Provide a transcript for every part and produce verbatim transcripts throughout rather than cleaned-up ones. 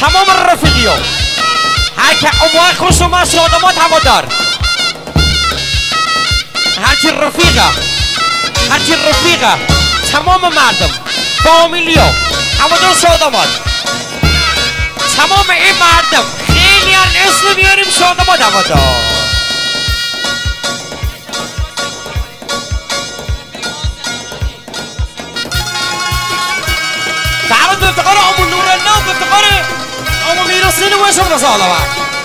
تمام رفیقیو هر که اموای خوش اومد شادمات هوادار هرچی رفیقه هرچی رفیقه تمام مردم فامیلیو هوادار شادمات تمام این مردم خیلی هر اسم میاریم شادمات هوادار تعالوا بافتقار ام نور الله بافتقار ام میرسین و شما سلامت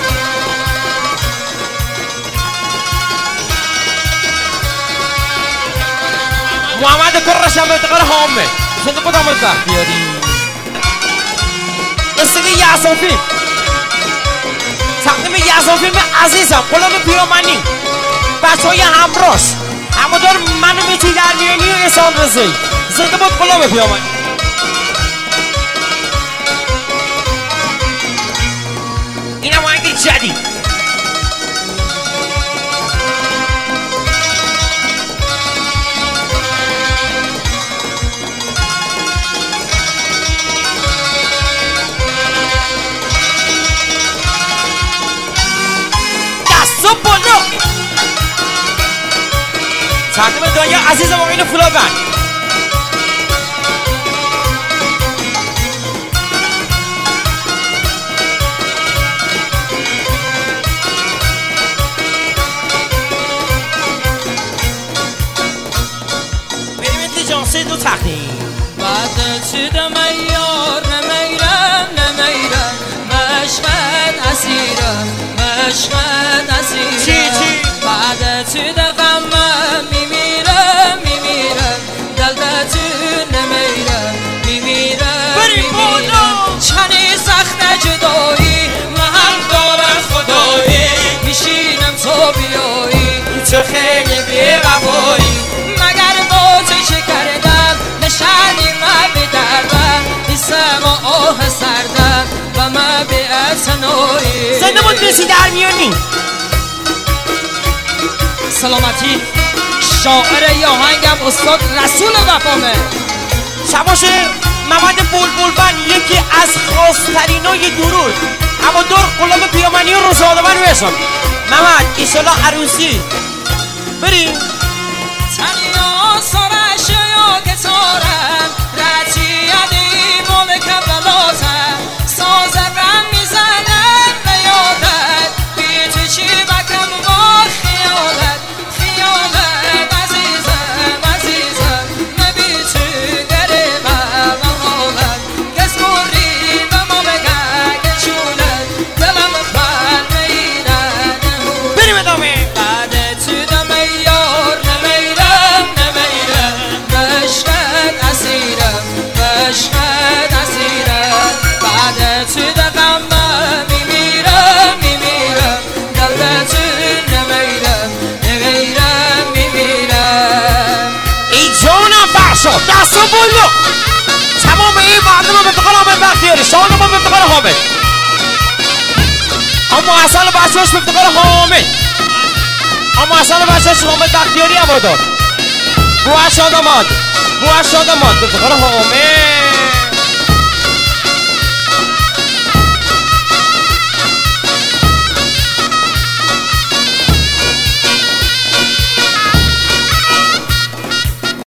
محمد کرش هم بافتقار حامد شده بود عمل بختیاری استقی یعصافی تقدیم یعصافی عزیزم غلام پیامنی بچه های همراش همادار منو میتی در میانی و احسان رضایی زنده بود غلام پیامنی اینم آهنگ جدید دستو بالا تقدیم دنیا عزیزم آقین فلابند دو تقدیم بعد چی دمیار نمیرم نمیرم مشقت اسیرم مشقت اسیرم چی چی بعد چی دغمم میمیرم میمیرم دلدتون نمیرم میمیرم میمیرم چنی سخت جدایی من دارم خدایی میشینم تو بیایی تو خیلی بی‌وفایی مگر با تو چه کردم نشانی من به دردم نیستم و آه سردم و من به اعتنایی زنده بود میسی در میانی سلامتی شاعر یا هنگم استاد رسول وفامه شباشه محمد بلبل بن یکی از خاصترینای درود اما دور غلام پیامنی و روزادمن بشم محمد ایشالا عروسی بریم تنیا سرش یا گتارم رچی عدیم و مکبلاتم سازرم میزنم به یادت بی تو چی بکم با خیالت خیالت عزیزم عزیزم نبی تو گریبم و حالت کس موری به ما بگه گچونت دلم بر میرن بریم ادامه بعد تو دمیار نمیرم نمیرم بشقت اسیرم بشقت اسیرم بعد تو دغمم میمیرم میمیرم دلدتون نمیرم نمیرم میمیرم ای جانم فرشا دستو بلو تمام این مردم به فقر حامد بختیاری شانم به فقر حامد اما اصل بچهاش به فقر حامد اما اصل بچهاش حامد بختیاری هوادار بوه شادماد بوه شادماد به فقر حامد